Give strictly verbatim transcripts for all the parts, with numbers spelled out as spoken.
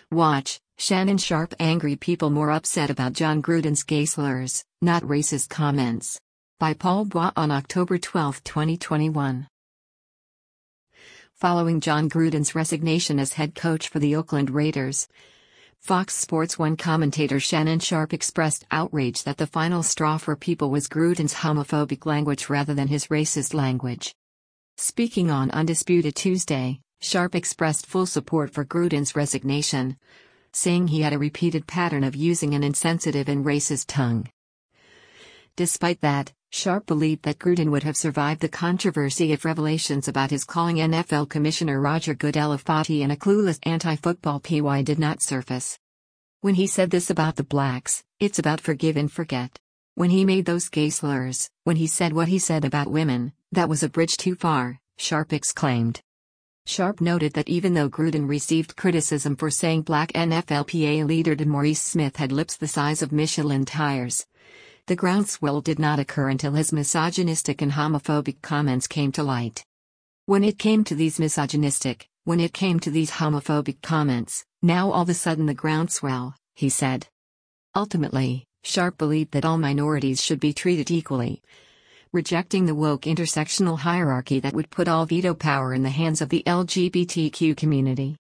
Watch, Shannon Sharpe angry people more upset about Jon Gruden's gay slurs, not racist comments. By Paul Bois on October twelfth, twenty twenty-one. Following Jon Gruden's resignation as head coach for the Oakland Raiders, Fox Sports one commentator Shannon Sharpe expressed outrage that the final straw for people was Gruden's homophobic language rather than his racist language. Speaking on Undisputed Tuesday, Sharpe expressed full support for Gruden's resignation, saying he had a repeated pattern of using an insensitive and racist tongue. Despite that, Sharpe believed that Gruden would have survived the controversy if revelations about his calling N F L Commissioner Roger Goodell a fatty and a clueless anti-football P Y did not surface. When he said this about the blacks, it's about forgive and forget. When he made those gay slurs, when he said what he said about women, that was a bridge too far, Sharpe exclaimed. Sharpe noted that even though Gruden received criticism for saying black N F L P A leader DeMaurice Smith had lips the size of Michelin tires, the groundswell did not occur until his misogynistic and homophobic comments came to light. When it came to these misogynistic, when it came to these homophobic comments, now all of a sudden the groundswell, he said. Ultimately, Sharpe believed that all minorities should be treated equally, rejecting the woke intersectional hierarchy that would put all veto power in the hands of the L G B T Q community.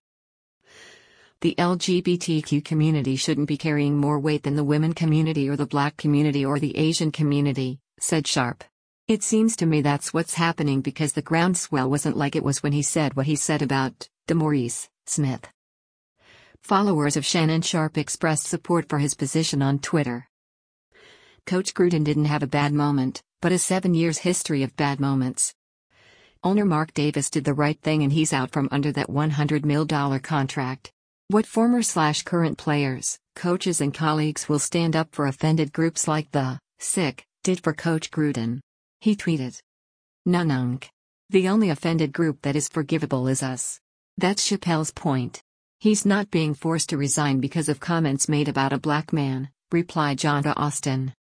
The L G B T Q community shouldn't be carrying more weight than the women community or the black community or the Asian community, said Sharpe. It seems to me that's what's happening because the groundswell wasn't like it was when he said what he said about DeMaurice Smith. Followers of Shannon Sharpe expressed support for his position on Twitter. Coach Gruden didn't have a bad moment, but a seven years history of bad moments. Owner Mark Davis did the right thing and he's out from under that one hundred million dollars contract. What former slash current players, coaches and colleagues will stand up for offended groups like the sick did for Coach Gruden? He tweeted. Nununk. The only offended group that is forgivable is us. That's Chappelle's point. He's not being forced to resign because of comments made about a black man, replied John to Austin.